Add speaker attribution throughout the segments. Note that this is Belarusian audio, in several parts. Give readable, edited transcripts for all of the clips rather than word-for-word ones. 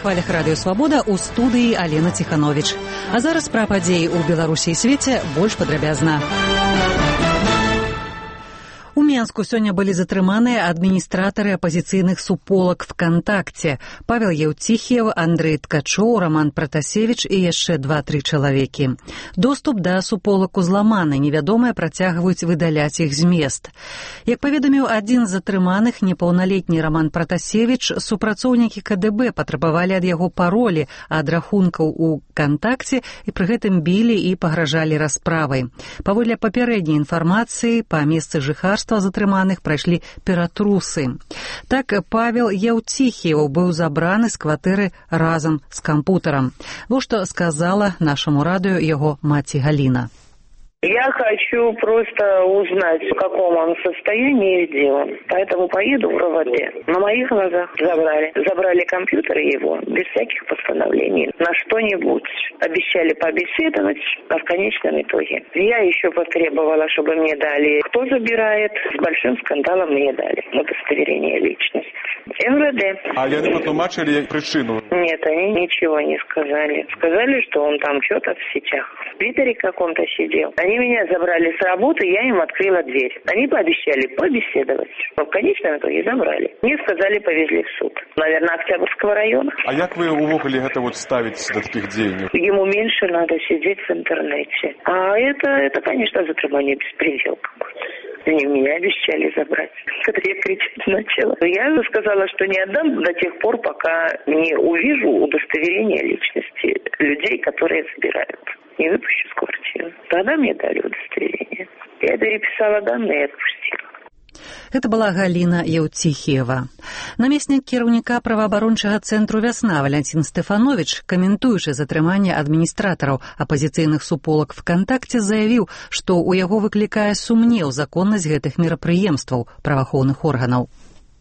Speaker 1: хвалях радыё Свабода ў студыі Алена Ціхановіч. А зараз пра падзеі ў Беларусі і свеце больш падрабязна. У Менску сёння былі затрыманыя адміністратары апазіцыйных суполак ВКонтакте. Павел Еўціхіеў, Андрэй Ткачоў, Роман Пратасевіч і яшчэ 2-3 чалавекі. Доступ да суполак узламаны, невядомыя працягваюць выдаляць іх змест. Як паведаміў адзін з затрыманых, непаўналетні Роман Пратасевіч, супрацоўнікі КДБ патрабавалі ад яго паролі ад рахункаў у Контакце і пры гэтым білі і пагражалі расправай. Паводле папярэдняй інфармацыі, па месцы жыхарства затрыманых прайшлі ператрусы. Так, Павел Еўціхіеў быў забраны з кватэры разам з кампутарам. Вот што сказала нашаму радыё яго маці Галіна.
Speaker 2: Я хочу просто узнать, в каком он состоянии сделан. Поэтому поеду в РОВД. На моих глазах забрали. Забрали компьютер его, без всяких постановлений, на что-нибудь. Обещали побеседовать, а в конечном итоге я еще потребовала, чтобы мне дали, кто забирает. С большим скандалом мне дали удостоверение личности. МВД.
Speaker 3: А они потолмачили причину?
Speaker 2: Нет, они ничего не сказали. Сказали, что он там что-то в сетях. В Твиттере каком-то сидел. Они меня забрали с работы, я им открыла дверь. Они пообещали побеседовать. Но в конечном итоге забрали. Мне сказали, повезли в суд. Наверное, Октябрьского района.
Speaker 3: А как вы увогуле это вот ставить до таких деяний?
Speaker 2: Ему меньше надо сидеть в интернете. А это конечно, затрымание беспредел какой-то. Они меня обещали забрать. Когда я кричать начала. Я сказала, что не отдам до тех пор, пока не увижу удостоверение личности людей, которые забирают. Не выпущу с квартиры. Тогда мне дали удостоверение. Я переписала данные и отпустила.
Speaker 1: Гэта была Галіна Еўціхіева. Намеснік кіраўніка праваабарончага цэнтру «Вясна» Валянцін Стэфановіч, каментуючы затрыманне адміністратараў апазіцыйных суполак ВКонтакте, заявіў, што ў яго выклікае сумнеў законнасць гэтых мерапрыемстваў праваахоўных органаў.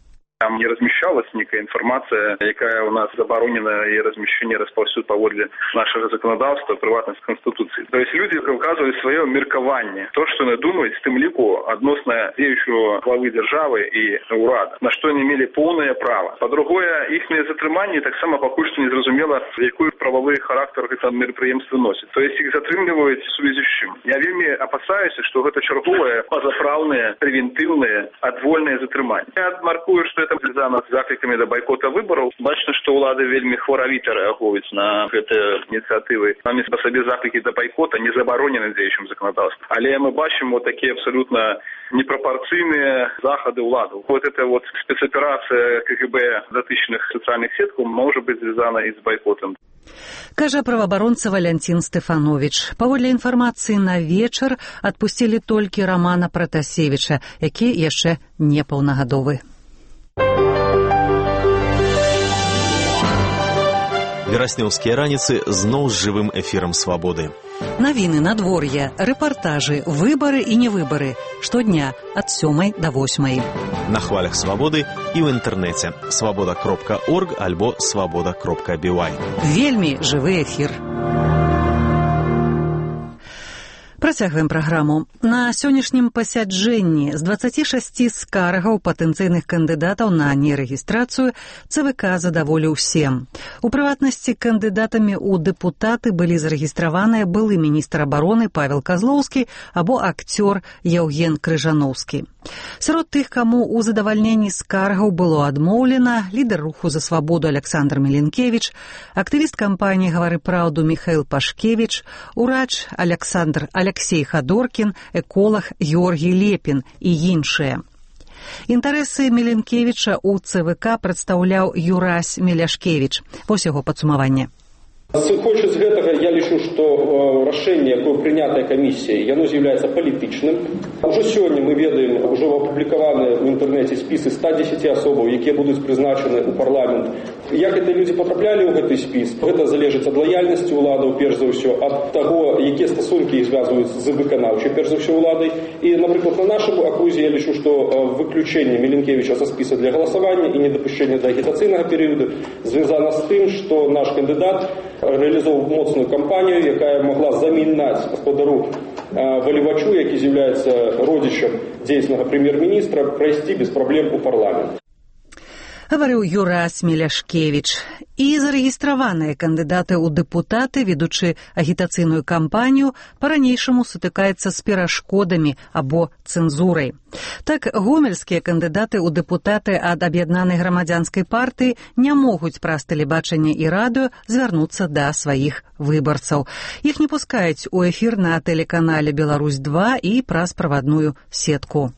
Speaker 4: Там не размещалась некая информация, якая у нас заборонена и размещение, распаўсюд паводле нашего законодавства, приватность Конституции. То есть люди выказывали свое меркование, то, что они думают, с тем лику относно действующего главы державы и урада, на что они имели полное право. По-другое, их затрымание так само пока что не зразумело, який правовий характер это мероприемство носит. То есть их затримливают в связи с чем. Я вельми опасаюсь, что это черговое, позаправное, превентивное, отвольное затрымание. Я отмаркую, что это звязано з закликами до бойкота выборов. Бачно, что улады вельми хваравіта реагуюць на гэтыя ініцыятывы. Самі по сабе заклики до бойкота не забаронены дзеючым законодаўствам. Але мы бачым вот такие абсолютно непропорційныя захады ўладаў. Вот эта вот спецоперация КГБ датычных социальных сеткаў может быть звязана и с бойкотом.
Speaker 1: Кажа праваабаронца Валянцін Стэфановіч. Паводле інфармацыі, на вечар адпусцілі толькі Рамана Пратасевіча, які яшчэ не паўнагадовы.
Speaker 5: Вераснёўскія раніцы зноў з жывым эфірам Свабоды.
Speaker 1: Навіны, надвор'я, рэпартажы, выбары і невыбары. Штодня ад 7 до 8.
Speaker 5: На хвалях Свабоды і ў інтэрнэце свабода.орг альбо свабода.бівай.
Speaker 1: Вельмі жывы эфір. Працягваем праграму. На сённяшнім пасяджэнні з 26 скаргаў патэнцыйных кандыдатаў на нерэгістрацыю ЦВК задаволіў 7. У прыватнасці, кандыдатамі ў дэпутаты былі зарэгістраваныя былы міністр абароны Павел Казлоўскі або акцёр Яўген Крыжаноўскі. Сярод тых, каму ў задавальненні скаргаў было адмоўлена, лідар руху за свабоду Александр Міленкевіч, актывіст кампаніі «Гавары праўду» Міхаіл Пашкевіч, урач Алексей Хадоркін, эколог Георгій Лепін і іншыя. Інтарэсы Міленкевіча ў ЦВК прадстаўляў Юрась Меляшкевіч. Вось яго падсумаванне.
Speaker 6: Сыходзячы з гэтага, я лічу, што рашэнне, якое прынятае камісіяй, яно з'яўляецца палітычным. Ужо сёння мы ведаем, ужо апублікаваныя ў інтэрнэце спісы 110 асобаў, якія будуць прызначаны ў парламент. Як гэтыя людзі патраплялі ў гэты спіс, гэта залежыць ад лаяльнасці ўладаў, перш за ўсё, ад таго, якія стасункі іх звязваюць з выканаўчай, перш за ўсё, ўладай. І, напрыклад, на нашым акрузе я лічу, што выключэнне Міленкевіча са спіса для галасавання і недапушчэнне да агітацыйнага перыяду звязана з тым, што наш кандыдат реалізовував моцную кампанію, яка могла замінати господару Валівачу, який з'являється родичем дійсного прем'єр-міністра, пройти без проблем у парламент.
Speaker 1: гаварыў Юрась Меляшкевіч. І зарэгістраваныя кандыдаты ў дэпутаты, ведучы агітацыйную кампанію, па-ранейшаму сутыкаюцца з перашкодамі або цэнзурай. Так, гомельскія кандыдаты ў дэпутаты ад аб'яднанай грамадзянскай партыі не могуць праз тэлебачанне і радыё звярнуцца да сваіх выбарцаў. Іх не пускаюць у эфір на тэлеканале «Беларусь-2» і праз правадную сетку.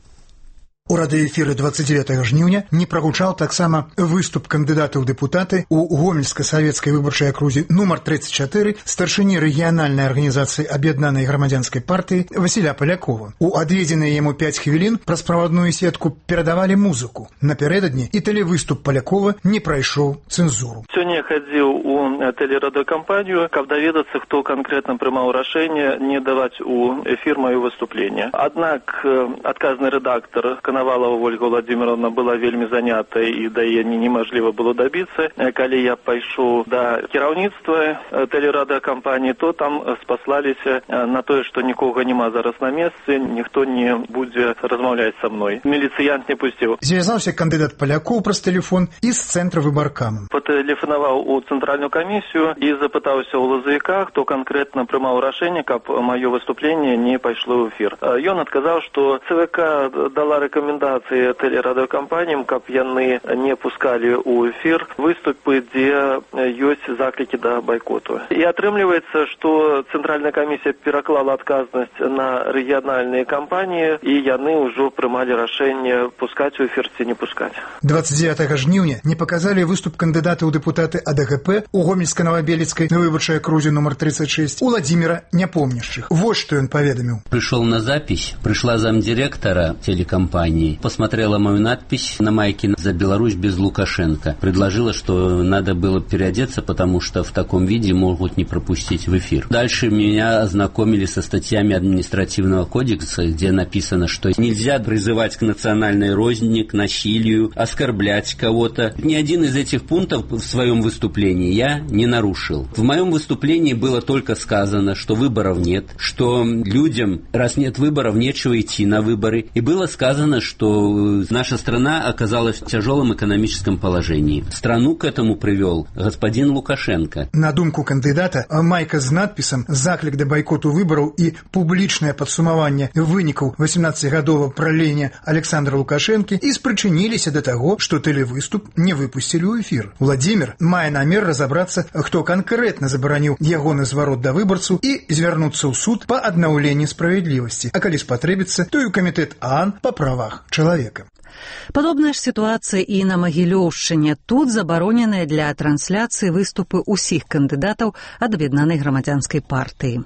Speaker 7: У радыёэфіры 29 жніўня не прагучаў таксама выступ кандыдата ў дэпутаты ў гомельска-савецкай выбарчай акрузе нумар 34 старшыні рэгіянальнай арганізацыі аб'яднанай грамадзянскай партыі Васіля Палякова. У адведзеныя яму 5 хвілін праз правадную сетку перадавалі музыку. Напярэдадні і тэлевыступ Палякова не прайшоў цэнзуру.
Speaker 8: Сёння я хадзіў у тэлерадыёкампанію, каб даведацца, хто канкрэтна прымаў рашэнне не даваць у эфір маё выступленне. Аднак адказны рэдактар Коновалова Ольга Владимировна была вельмі занята і да яе немажліва было дабіцца. Калі я пайшоў да кіраўніцтва тэлерадыёкампаніі, то там спаслаліся на тое, што нікога няма зараз на месцы, ніхто не будзе размаўляць са мной. Міліцыянт не пусціў.
Speaker 7: Звязаўся кандыдат Палякоў праз тэлефон і з цэнтра выбаркамам.
Speaker 8: Патэлефанаваў у цэнтральную камісію і запытаўся ў лазавіка, хто канкрэтна прымаў рашэнне, каб маё выступленне не пайшло ў эфір. Ён адказаў, што ЦВК дала рэкамендацыі тэлерадыёкампаніям, каб яны не пускалі ў эфір выступы, дзе ёсць заклікі да байкоту. І атрымліваецца, што цэнтральная камісія пераклала адказнасць на рэгіянальныя кампаніі, і яны ўжо прымалі рашэнне пускаць у эфір ці не пускаць.
Speaker 7: 29 жніўня не паказалі выступ кандыдата ў дэпутаты АДГП у гомельска-новабелецкай выбарчай акрузе нумар 36 Уладзіміра Няпомняшчых. Вот што ён паведаміў.
Speaker 9: Пришел на запись, пришла замдиректора телекомпании, посмотрела мою надпись на майке «За Беларусь без Лукашенко». Предложила, что надо было переодеться, потому что в таком виде могут не пропустить в эфир. Дальше меня ознакомили со статьями административного кодекса, где написано, что нельзя призывать к национальной розни, к насилию, оскорблять кого-то. Ни один из этих пунктов в своем выступлении я не нарушил. В моем выступлении было только сказано, что выборов нет, что людям, раз нет выборов, нечего идти на выборы. И было сказано, что наша страна оказалась в тяжелом экономическом положении. Страну к этому привел господин Лукашенко.
Speaker 7: На думку кандыдата, майка з надпісам «Заклік да байкоту выбараў» і публічнае падсумаванне вынікаў 18-гадовага правлення Александра Лукашэнкі і спрычыніліся да таго, што тэлевыступ не выпусцілі ў эфір. Владзімір мае намер разабрацца, хто канкрэтна забараніў ягоны зварот да выбарцу і звярнуцца ў суд па аднаўленні справядлівасці, а калі спатрэбіцца, то і ў камітэт ААН па правах чалавека.
Speaker 1: Падобная ж сітуацыя і на Магілёўшчыне. Тут забароненыя для трансляцыі выступы ўсіх кандыдатаў ад аб'яднанай грамадзянскай партыі.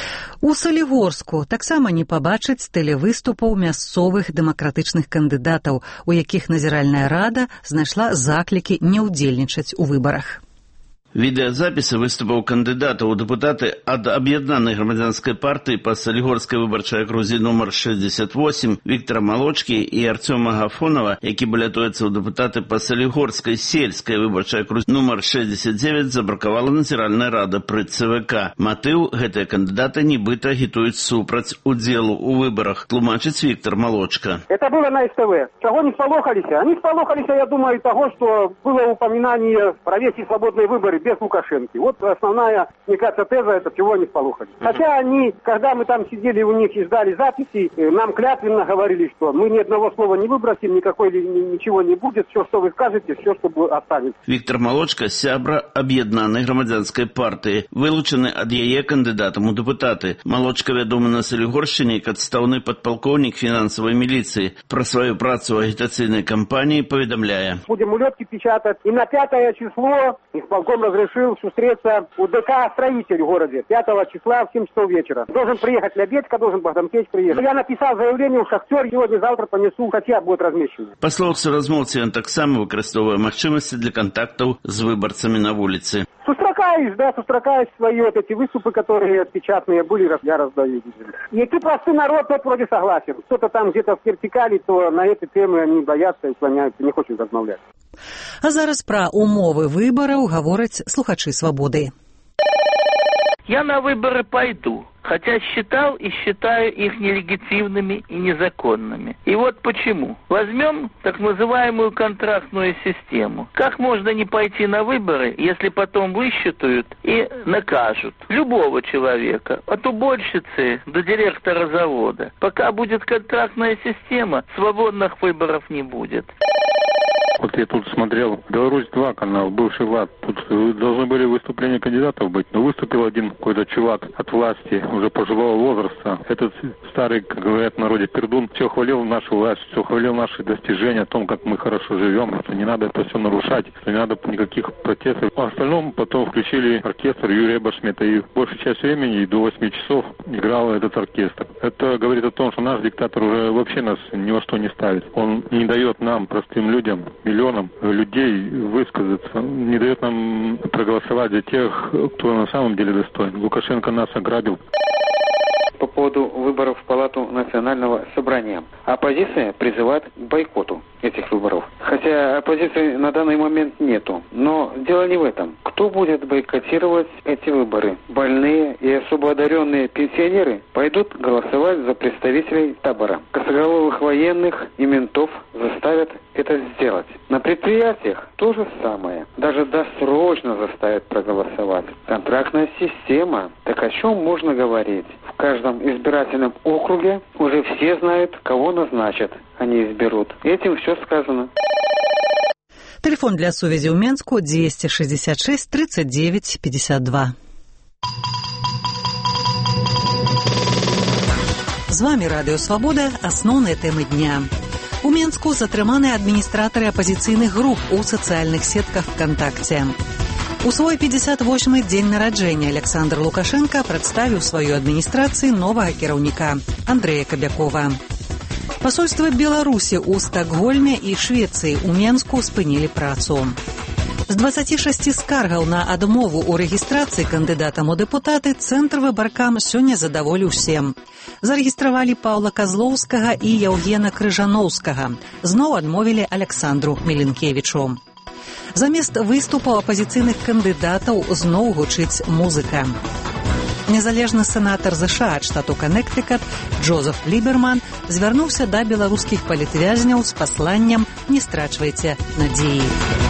Speaker 1: У Салігорску таксама не пабачыць тэлевыступаў мясцовых дэмакратычных кандыдатаў, у якіх назіральная рада знайшла заклікі не ўдзельнічаць у выбарах.
Speaker 10: Відэазапісы выступаў кандыдатаў у дэпутаты ад аб'яднанай грамадзянскай партыі па Салігорскай выбарчай акрузе нумар 68 Віктара Малочкі і Арцёма Гафонова, які балятуецца ў дэпутаты па Салігорскай сельскай выбарчай акрузе нумар 69, забракавала назіральная рада пры ЦВК. Матыў, гэтыя кандыдаты нібыта агітуюць супраць удзелу ў выбарах, тлумачыць Віктар Малочка.
Speaker 11: Это было на СТВ. Чего не сполохалися? Они сполохалися, я думаю, того, что было упоминание провести свободные выборы без Лукашенки. Вот основная, мне кажется, теза, это чего они сполохались. Хотя они, когда мы там сидели у них и ждали записи, нам клятвенно говорили, что мы ни одного слова не выбросим, ничего не будет, все, что вы скажете, все, что останется.
Speaker 10: Віктор Малочка, сябра аб'яднанай грамадзянскай партыі, вылучаны ад яе кандыдатам у дэпутаты. Малочка вядомы на Салігоршчыне як адстаўны падпалкоўнік фінансавай міліцыі. Пра сваю працу ў агітацыйнай кампаніі паведамляе.
Speaker 11: Будем улетки печатать. И на 5 число исполком разрешил встретиться у ДК «Строитель» в городе. 5 числа в 7 часов вечера. Должен приехать Лябедько, должен Богданкевич приехать. Я написал заявление в «Шахтер», сегодня-завтра понесу, хотя будет размещено.
Speaker 10: Па словах суразмоўцы, ён таксама выкарыстоўвае магчымасці для контактаў з выбарцамі на вуліцы.
Speaker 11: Сустракаюсь свои вот эти выступы, которые печатные были, я раздаю. Які простой народ, тот вроде согласен. Кто-то там где-то в вертикали, то на эти темы они боятся и склоняются, не хочет размовлять.
Speaker 1: А зараз пра умовы выбараў гавораць слухачы «Свабоды».
Speaker 12: Я на выборы пойду. Хотя считал и считаю их нелегитимными и незаконными. И вот почему. Возьмем так называемую контрактную систему. Как можно не пойти на выборы, если потом высчитают и накажут любого человека, от уборщицы до директора завода? Пока будет контрактная система, свободных выборов не будет.
Speaker 13: Вот я тут смотрел «Беларусь-2» канал, бывший ВАД. Тут должны были выступления кандидатов быть, но выступил один какой-то чувак от власти, уже пожилого возраста. Этот старый, как говорят в народе, пердун, все хвалил нашу власть, все хвалил наши достижения, о том, как мы хорошо живем, что не надо это все нарушать, что не надо никаких протестов. А остальном потом включили оркестр Юрия Башмета, и большую часть времени, до 8 часов, играл этот оркестр. Это говорит о том, что наш диктатор уже вообще нас ни во что не ставит. Он не дает нам, простым людям, миллионам людей высказаться, не дает нам проголосовать за тех, кто на самом деле достоин. Лукашенко нас ограбил.
Speaker 14: По поводу выборов в Палату Национального собрания. Оппозиция призывает к бойкоту этих выборов. Хотя оппозиции на данный момент нету. Но дело не в этом. Кто будет бойкотировать эти выборы? Больные и особо одаренные пенсионеры пойдут голосовать за представителей табора. Косоголовых военных и ментов заставят это сделать. На предприятиях то же самое. Даже досрочно заставят проголосовать. Контрактная система. Так о чем можно говорить? В каждом избирательном округе уже все знают, кого назначат, они изберут. Этим все сказано.
Speaker 1: Телефон для сувязі ў Менску 266 39 52. З вами Радыё Свабода, асноўныя тэмы дня. У Менску затрыманы адміністратары апазіцыйных груп у сацыяльных сетках ВКонтакте. У свой 58-й дзень нараджэння Александр Лукашенко прадставіў сваёй адміністрацыі новага кіраўніка Андрэя Кабякова. Пасольствы Беларусі ў Стакгольме і Швецыі ў Менску спынілі працу. З 26 скаргаў на адмову ў рэгістрацыі кандыдатам у дэпутаты цэнтр выбаркам сёння задаволіў 7. Зарэгістравалі Паўла Казлоўскага і Яўгена Крыжаноўскага. Зноў адмовілі Александру Меленкевічу. Замест выступаў апазіцыйных кандыдатаў зноў гучыць музыка. Незалежны сенатар ЗША ад штату Канектыкат Джозеф Ліберман звярнуўся да беларускіх палітвязняў з пасланнем «Не страчвайце надзеі».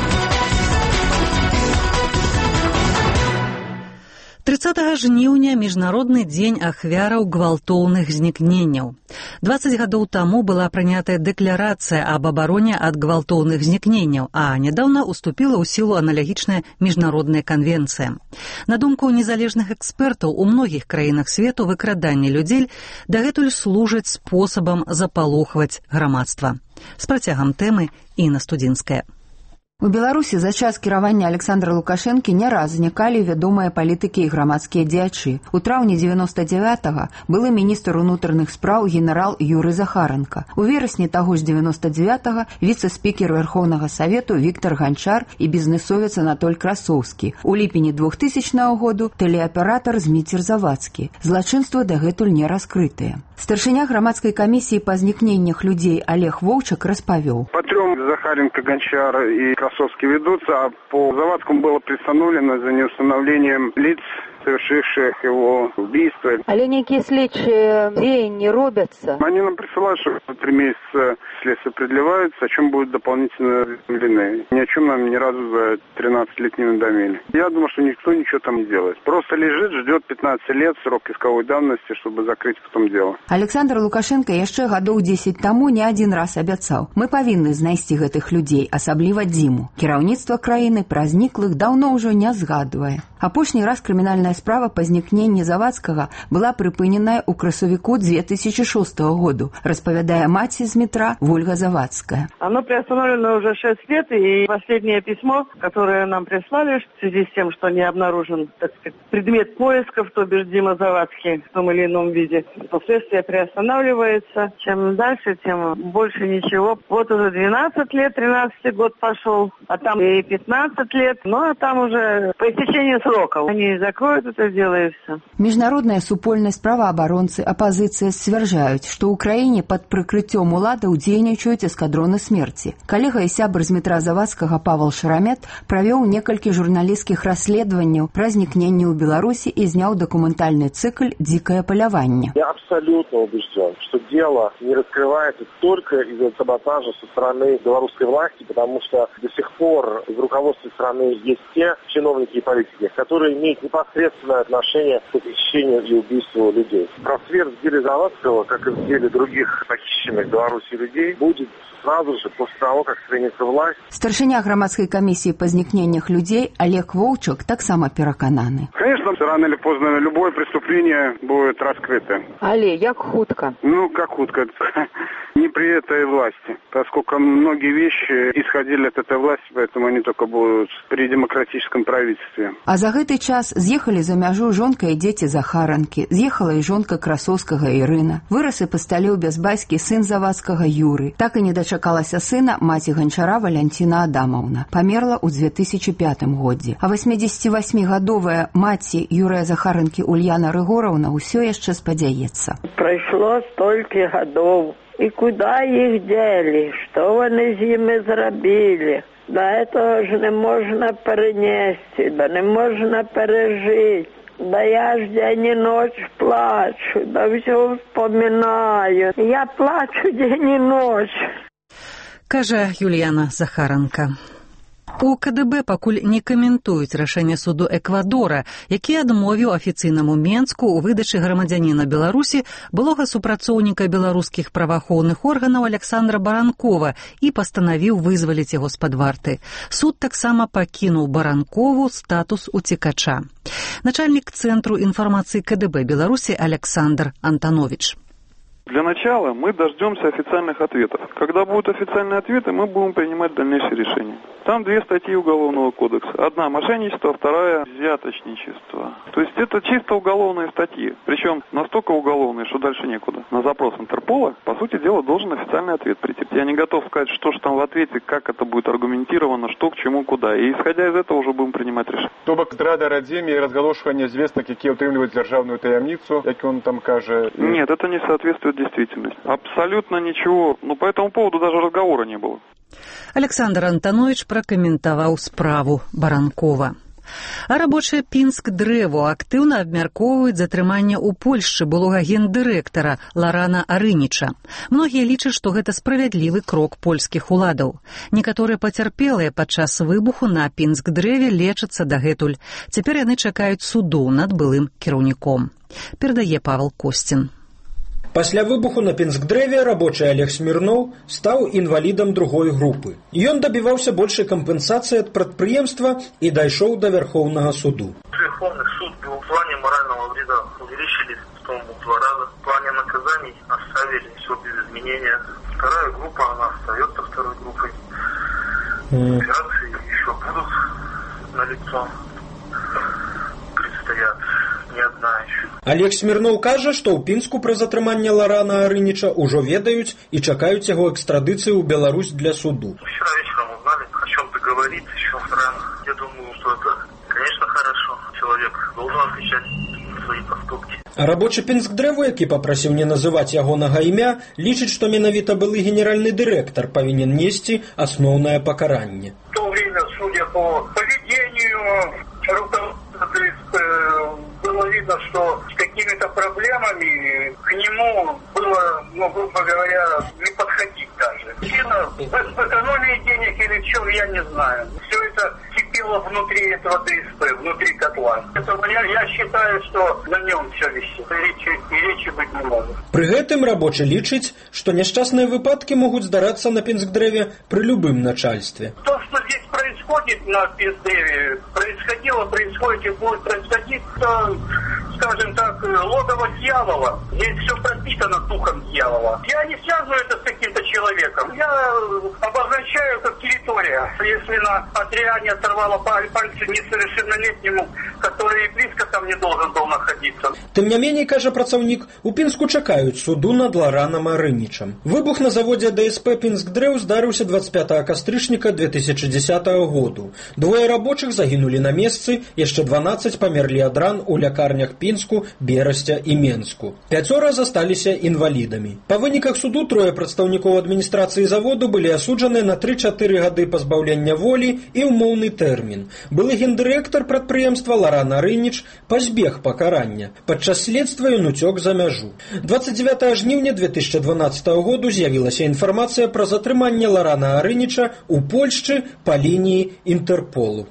Speaker 1: 30 жніўня міжнародны дзень ахвяраў гвалтоўных знікненняў. 20 гадоў таму была прынятая дэкларацыя аб абароне ад гвалтоўных знікненняў, а нядаўна уступіла ў сілу аналагічная міжнародная канвенцыя. На думку незалежных экспертаў, у многіх краінах свету выкраданне людзей дагэтуль служыць спосабам запалохваць грамадства. З працягам тэмы Інна Студзінская.
Speaker 15: У Беларусі за час кіравання Александра Лукашэнкі не раз знікалі вядомыя палітыкі і грамадскія дзеячы. У траўні 99-го былы міністр унутраных спраў генерал Юрый Захаранка. У верасні таго ж 99-го віцэ-спікер Верховнага Савету Віктор Ганчар і бізнесовец Анатоль Красоўскі. У ліпені 2000 году тэлеаператар Зміцер Завадскі. Злачынствы дагэтуль не раскрытыя. Старшыня грамадскай камісіі па знікненнях людзей Олег Воўчак распавёў.
Speaker 16: По трем Захаренко, Гончар и Красовский ведутся, а по Завадскому было пристановлено за неустановлением лиц, совершивших его убийство.
Speaker 17: Але некие следчие не робятся.
Speaker 16: Они нам присылают, что 3 месяца следствие продлевается, о чем будут дополнительно уведомлены. Ни о чем нам ни разу за 13 лет не надомили. Я думаю, что никто ничего там не делает. Просто лежит, ждет 15 лет срок исковой давности, чтобы закрыть потом дело.
Speaker 15: Александр Лукашенко яшчэ гадоў 10 таму не один раз абяцаў. Мы павінны знайсці гэтых людзей, асабліва Дзіму. Кіраўніцтва краіны пра зніклых даўно ўжо не згадвае. Апошні раз крымінальная справа па знікненні Завадскага была прыпыненая ў красавіку 2006 году, распавядае маці з метра Ольга Завадская.
Speaker 18: Оно приостановлено уже 6 лет, и последнее письмо, которое нам прислали в связи с тем, что не обнаружен, так сказать, предмет поисков, то бишь Дима Завадский в том или ином виде, то следствие приостанавливается. Чем дальше, тем больше ничего. Вот уже 12 лет, 13 год пошел, а там и 15 лет, ну а там уже по истечению срока. Они закроют это дело и все.
Speaker 15: Міжнародная супольнасць, праваабаронцы, апазіцыя сцвярджаюць, што ў краіне пад прыкрыццём уладаў дзейнічаюць эскадроны смерці. Калега і сябр з метра Завадскага Павел Шарамет правёў некалькі журналісцкіх расследаванняў пра знікненне ў Беларусі і зняў дакументальны цикл «Дикое поляванне».
Speaker 19: Я абсолютно убежден, что дело не раскрывается только из-за саботажа со стороны белорусской власти, потому что до сих пор в руководстве страны есть те чиновники и политики, которые имеют непосредственное отношение к похищению и убийству людей. Просвет в деле Завадского, как и в деле других похищенных в Беларуси людей, будет сразу же после того, как сменится власть.
Speaker 15: Старшыня грамадской комиссии по зникненнях людей Олег Воўчак таксама перакананы.
Speaker 16: Конечно, рано или поздно любое преступление будет раскрыто.
Speaker 17: Але, як хутка?
Speaker 16: Ну, как хутка? Не при этой власти, поскольку многие вещи исходили от этой власти, поэтому они только будут при демократическом правительстве.
Speaker 15: А за гэты час з'ехалі за мяжу жонка і дзеці Захаранкі, з'ехала і жонка Красоўскага Ірына, вырас і пасталеў без бацькі сын Завадскага Юры. Так і не дачакалася сына маці Ганчара Валянціна Адамаўна. Памерла ў 2005 годзе. А 88-гадовая маці Юрыя Захаранкі Ульяна Рыгораўна ўсё яшчэ спадзяецца.
Speaker 2: Прайшло столькі гадоў. І куди їх діли? Що вони з ними зробили? Да этого ж не можна перенести, да не можна пережити. Да я ж день и ночь плачу, да все вспоминаю. Я плачу день и ночь.
Speaker 1: Кажа Юліяна Захаранка. У КДБ пакуль не каментуюць рашэнне суду Эквадора, які адмовіў афіцыйнаму Менску ў выдачы грамадзяніна Беларусі былога супрацоўніка беларускіх праваахоўных органаў Александра Баранкова і пастанавіў вызваліць яго з-пад варты. Суд таксама пакінуў Баранкову статус уцекача. Начальнік Цэнтру інфармацыі КДБ Беларусі Александр Антонович.
Speaker 3: Для начала мы дождемся официальных ответов. Когда будут официальные ответы, мы будем принимать дальнейшие решения. Там 2 статьи Уголовного кодекса. Одна – мошенничество, вторая – взяточничество. То есть это чисто уголовные статьи. Причем настолько уголовные, что дальше некуда. На запрос Интерпола, по сути дела, должен официальный ответ прийти. Я не готов сказать, что же там в ответе, как это будет аргументировано, что к чему, куда. И исходя из этого уже будем принимать решение. То бок здрада радзіме і разгалошванне звестак, які ўтрымліваюць дзяржаўную таямніцу, як он там кажа... Нет, это не соответствует действительности. Абсолютно ничего. По этому поводу даже разговора не было.
Speaker 1: Александр Антонович пракаментаваў справу Баранкова. А рабочая Пінск-Дрэво актыўна абмяркоўваюць затрыманне ў Польшчы былога гендырэктара Ларана Арыніча. Многія лічаць, што гэта справядлівы крок польскіх уладаў. Некаторыя пацярпелыя падчас выбуху на Пінск-Дрэве лечацца дагэтуль. Цяпер яны чакаюць суду над былым кіраўніком. Перадае Павел Костін.
Speaker 20: Пасля выбуху на Пінск-Дрэве рабочы Олег Смірноў стаў інвалідам другой групы. Ён дабіваўся большай кампенсацыі ад прадпрыемства і дайшоў да Верховнага суду.
Speaker 21: Верховный суд в плане морального вреда увеличили в 2 раза. В плане наказаний оставили все без изменения. Вторая группа, она остается второй группой. Операции еще будут налицо. Предстоят. Не одна еще.
Speaker 20: Олег Смірноў кажа, што ў Пінску пра затрыманне Ларана Арыніча ўжо ведаюць і чакаюць яго экстрадыцыю ў Беларусь для суду.
Speaker 21: Вчера вечером узнали, о чем договориться еще рано. Я думаю, что это, конечно, хорошо. Человек должен отвечать за свои поступки.
Speaker 20: А рабочы Пінск-Дрэво, які папрасіў не называць ягонага імя, лічыць, што менавіта былы генеральны дырэктар павінен несці асноўнае пакаранне.
Speaker 21: В то время, судя по поведению руководства, было видно, что с какими-то проблемами к нему было, грубо говоря, не подходить даже. Причина в экономии денег или что, я не знаю. Все это кипело внутри этого ДСП, внутри котла. Поэтому я считаю, что на нем все висит. Речи быть не может.
Speaker 20: Пры гэтым рабочы лічыць, што няшчасныя выпадкі могуць здарацца на Пінск-Дрэве пры любым начальстве.
Speaker 21: То, что здесь происходит на Пінск-Дрэве, происходило, происходит и будет происходить, то, скажем так, логово дьявола. Здесь все пропитано духом дьявола. Я не связываю это с каким-то человеком. Я обозначаю как территория. Если на Адриане оторвало пальцы несовершеннолетнему который близко там не должен был находиться.
Speaker 20: Тым не меней, кажа працаўнік, у Пінску чакаюць суду над Ларанам Арынічам. Выбух на заводзе ДСП «Пінскдрэў» здарыўся 25 кастрычніка 2010 году. Двое рабочых загінулі на месцы, яшчэ 12 памерлі ад ран у лякарнях Пінску, Берасця і Менску. 5 засталіся інвалідамі. Па выніках суду 3 прадстаўнікоў адміністрацыі заводу былі асуджаны на 3-4 гады пазбаўлення волі і ўмоўны тэрмін. Былы гендырэктар прадпрыемства Ларан Арыніч пазбег пакарання. Падчас следства ён уцёк за мяжу. 29 жніўня 2012 году з'явілася інфармацыя пра затрыманне Ларана Арыніча ў Польшчы па лініі Інтэрполу.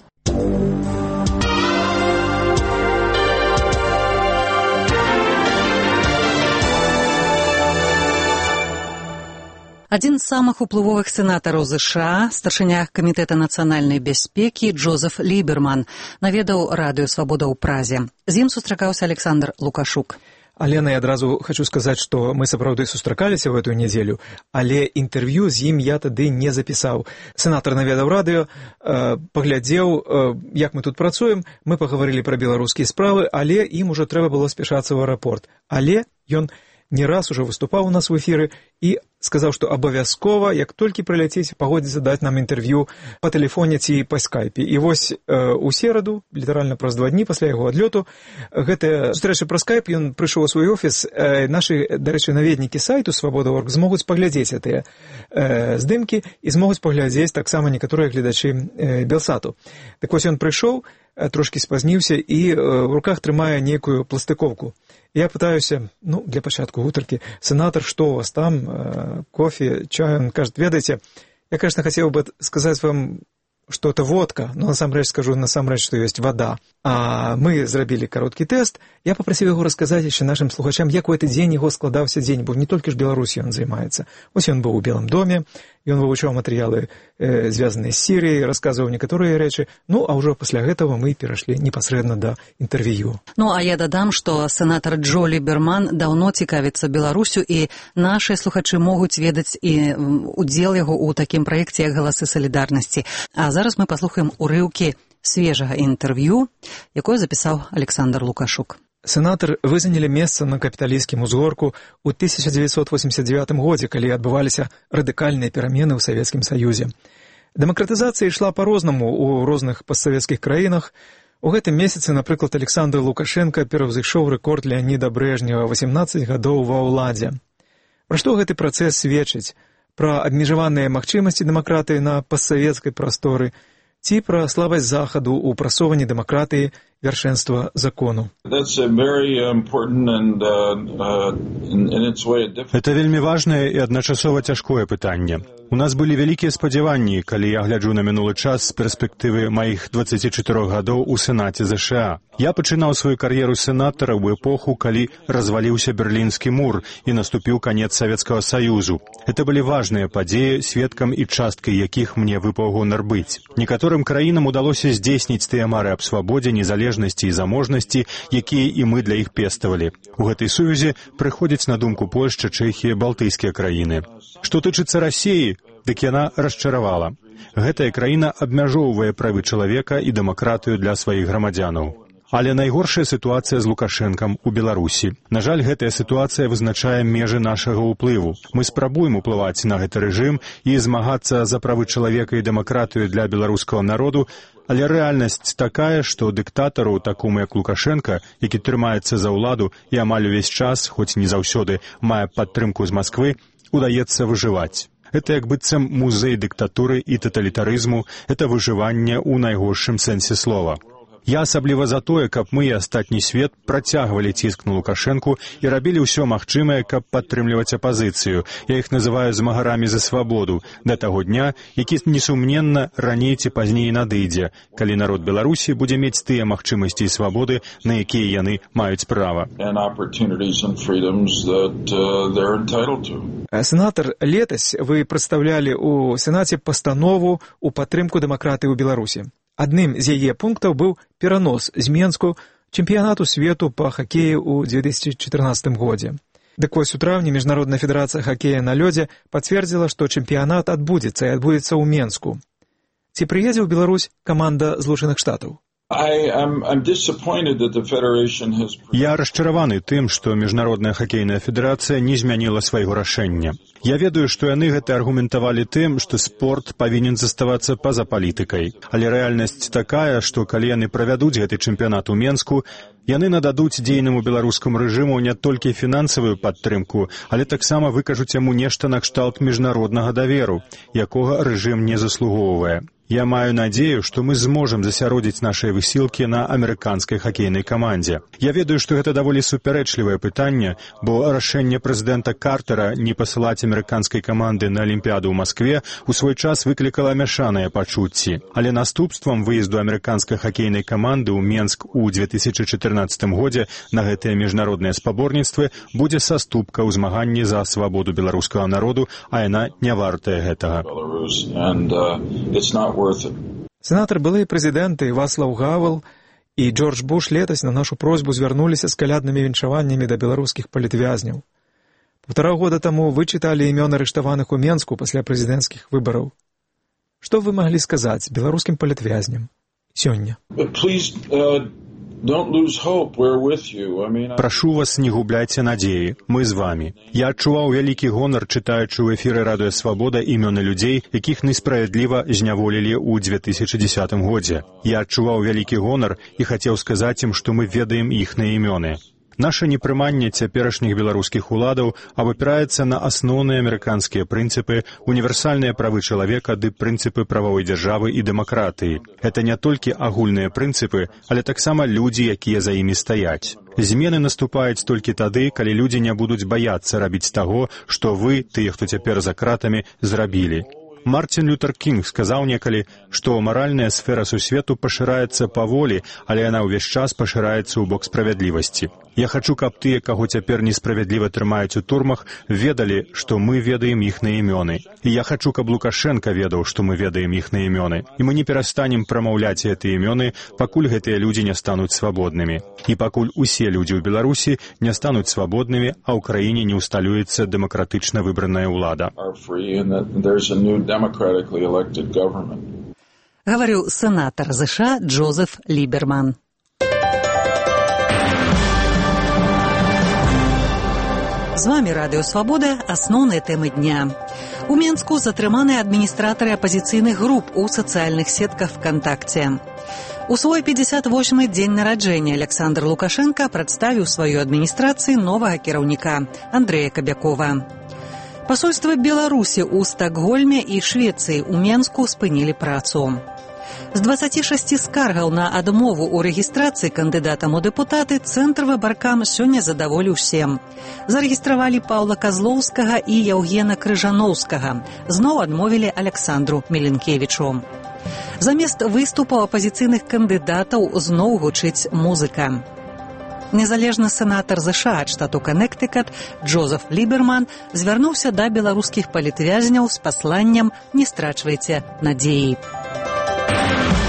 Speaker 1: Адзін з самых уплывовых сенатараў ЗША, старшыня Камітэта нацыянальнай бяспекі Джозеф Ліберман, наведаў радыё «Свабода» ў Празе. З ім сустракаўся Александр Лукашук.
Speaker 4: Алена, я адразу хочу сказаць, што мы сапраўды сустракаліся ў эту нядзелю, але інтэрв'ю з ім я тады не запісаў. Сенатар наведаў радыё, паглядзеў, як мы тут працуем, мы пагаварылі пра беларускія справы, але ім ужо трэба было спяшацца ў аэрапорт. Але ён не раз уже выступаў у нас в эфіры і сказаў, што абавязкова, як толькі прыляціць, пагодзіцца даць нам інтэрв'ю па тэлефоне ці па скайпе. І вось у сераду, літаральна праз 2 дні пасля яго адлёту, гэтая сустрэча праз скайп, ён прыйшоў у свой офіс. Нашы, дарэчы, наведнікі сайту «Свабода.орг» змогуць паглядзець гэтыя здымкі і змогуць паглядзець таксама некаторыя гледачы Белсату. Так вось ён прыйшоў, трошкі спазніўся і ў руках трымае нейкую пластыковку. Я пытаюся, для пачатку гутаркі, сенатор, што у вас там, кофе, чай? Он кажет, ведаеце, я, конечно, хотел бы сказать вам, что это водка, но насамрэч скажу, что есть вода. А мы зрабілі кароткі тэст. Я попросіў яго расказаць яшчэ нашим слухачам, як у гэты дзень яго складаўся дзень, бо не толькі ж Беларусі ён займаецца. Вось ён быў у Белым доме, ён вывучаў матэрыялы, звязаныя з Сірыяй, расказваў некаторыя рэчы, а ўжо пасля гэтага мы перайшлі непасрэдна да інтэрв'ю.
Speaker 1: А я дадам, што сенатар Джо Ліберман даўно цікавіцца Беларусю, і нашыя слухачы могуць ведаць і удзел яго ў такім праекце, як «Галасы салідарнасці». А зараз мы паслухаем урыўкі свежага інтэрв'ю, якое запісаў Александр Лукашук.
Speaker 4: Сенатар, вы занялі месца на капіталійскім узгорку ў 1989 годзе, калі адбываліся радыкальныя перамены ў Савецкім Саюзе. Дэмакратызацыя ішла па-рознаму ў розных постсавецкіх краінах. У гэтым месяцы, напрыклад, Александр Лукашенко пераўзышоў рэкорд Леаніда Брэжнева 18 гадоў ва ўладзе. Пра што гэты працэс сведчыць? Пра абмежаваныя магчымасці дэмакратыі на постсавецкай прасторы ці пра слабасць Захаду ў прасоўванні дэмакратыі вяршэнства закону?
Speaker 22: Это вельмі важнае і адначасова цяжкое пытанне. У нас былі вялікія спадзяванні, калі я гляджу на мінулы час з перспектывы маіх 24 гадоў у Сенаце ЗША. Я пачынаў сваю кар'еру сенатара ў эпоху, калі разваліўся Берлінскі мур і наступіў канец Савецкага Саюзу. Это былі важныя падзеі, сведкам і часткай якіх мне выпаў гонар быць. Некаторым краінам удалося здзейсніць тыя мары аб свабодзе, незалежнасці і заможнасці, якія і мы для іх пеставалі. У гэтай сувязі прыходзяць на думку Польшча, Чэхія, балтыйскія краіны. Што тычыцца Расіі, дык яна расчаравала. Гэтая краіна абмяжоўвае правы чалавека і дэмакратыю для сваіх грамадзянаў. Але найгоршая сітуацыя з Лукашэнкам у Беларусі. На жаль, гэтая сітуацыя вызначае межы нашага ўплыву. Мы спрабуем уплываць на гэты рэжым і змагацца за правы чалавека і дэмакратыю для беларускага народу, але рэальнасць такая, што дыктатару, такому як Лукашенка, які трымаецца за ўладу і амаль увесь час, хоць не заўсёды, мае падтрымку з Масквы, удаецца выжываць. Это як быццам музей дыктатуры і таталітарызму, это выжыванне ў найгоршым сэнсе слова. Я асабліва за тое, каб мы і астатні свет працягвалі ціск на Лукашэнку і рабілі ўсё магчымае, каб падтрымліваць апазіцыю. Я іх называю змагарамі за свабоду да таго дня, які несумненна раней ці пазней надыдзе, калі народ Беларусі будзе мець тыя магчымасці і свабоды, на якія яны маюць права.
Speaker 4: Сенатар, летась вы прадстаўлялі ў Сенаце пастанову ў падтрымку дэмакратыі ў Беларусі. Адным з яе пунктаў быў перанос з Менску чэмпіянату свету па хакеі ў 2014 годзе. Дык вось у траўні Міжнародная федэрацыя хакея на лёдзе пацвердзіла, што чэмпіянат адбудзецца і адбудзецца ў Менску. Ці прыедзе ў Беларусь каманда Злучаных Штатаў?
Speaker 22: Я расчараваны тым, што Міжнародная хакейная федэрацыя не змяніла свайго рашэння. Я ведаю, што яны гэта аргументавалі тым, што спорт павінен заставацца па-за палітыкай. Але рэальнасць такая, што калі яны правядуць гэты чэмпіянат у Менску, яны нададуць дзейнаму беларускаму рэжыму не толькі фінансавую падтрымку, але таксама выкажуць яму нешта накшталт міжнароднага даверу, якога рэжым не заслугоўвае. Я маю надзею, што мы зможам засяродзіць нашыя высілкі на амерыканскай хакейнай камандзе. Я ведаю, што гэта даволі супярэчлівае пытанне, бо рашэнне прэзідэнта Картера не пасылаць амерыканскай каманды на Алімпіяду ў Маскве у свой час выклікала мяшаныя пачуцці. Але наступствам выезду амерыканскай хакейнай каманды ў Менск у 2014 годзе на гэтыя міжнародныя спаборніцтвы будзе саступка ў змаганні за свабоду беларускага народу, а яна не вартая гэтага.
Speaker 4: Сенатар былыя прэзідэнты Вацлаў Гавел і Джордж Буш летась на нашу просьбу звярнуліся з каляднымі віншаваннямі да беларускіх палітвязняў. 1,5 года таму вы чыталі імёны арыштаваных у Менску пасля прэзідэнцкіх выбараў. Што вы маглі сказаць беларускім палітвязням сёння?
Speaker 22: Прашу вас, не губляйце надзеі. Мы з вамі. Я адчуваў вялікі гонар, чытаючы ў эфіры Радыё Свабода імёны людзей, якіх несправядліва зняволілі ў 2010 годзе. Я адчуваў вялікі гонар і хацеў сказаць ім, што мы ведаем іхныя імёны. Наша непрыманне цяперашніх беларускіх уладаў абапіраецца на асноўныя амерыканскія прынцыпы, універсальныя правы чалавека ды прынцыпы прававой дзяржавы і дэмакратыі. Гэта не толькі агульныя прынцыпы, але таксама людзі, якія за імі стаяць. Змены наступаюць толькі тады, калі людзі не будуць баяцца рабіць таго, што вы, тыя, хто цяпер за кратамі, зрабілі. Мартин Лютер Кінг сказаў некалі, што маральная сфера сусвету пашыраецца паволі, але яна ўвесь час пашыраецца ў бок справядлівасці. Я хачу, каб тыя, каго цяпер несправядліва трымаюць у турмах, ведалі, што мы ведаем іхныя імёны. І я хачу, каб Лукашенка ведаў, што мы ведаем іхныя імёны. І мы не перастанем прамаўляць гэтыя імёны, пакуль гэтыя людзі не стануць свабоднымі. І пакуль усе людзі ў Беларусі не стануць свабоднымі, а ў краіне не ўсталюецца дэмакратычна выбраная ўлада.
Speaker 1: Гаварыў сенатар США Джозеф Ліберман. З вами Радыё Свабода, асноўныя тэмы дня. У Менску затрыманы адміністратары апазіцыйных груп у сацыяльных сетках ВКонтакце. У свой 58-й дзень нараджэння Александр Лукашенко прадставіў сваёй адміністрацыі новага кіраўніка Андрэя Кабякова. Пасольствы Беларусі ў Стакгольме і Швецыі ў Менску спынілі працу. З 26 скаргаў на адмову ў рэгістрацыі кандыдатам у дэпутаты Цэнтр выбаркам сёння задаволіў 7. Зарэгістравалі Паўла Казлоўскага і Яўгена Крыжаноўскага. Зноў адмовілі Александру Меленкевічу. Замест выступаў апазіцыйных кандыдатаў зноў гучыць музыка. Незалежны сенатар США ад штату Канектыкат Джозеф Ліберман звярнуўся да беларускіх палітвязняў з пасланнем «Не страчвайце надзеі».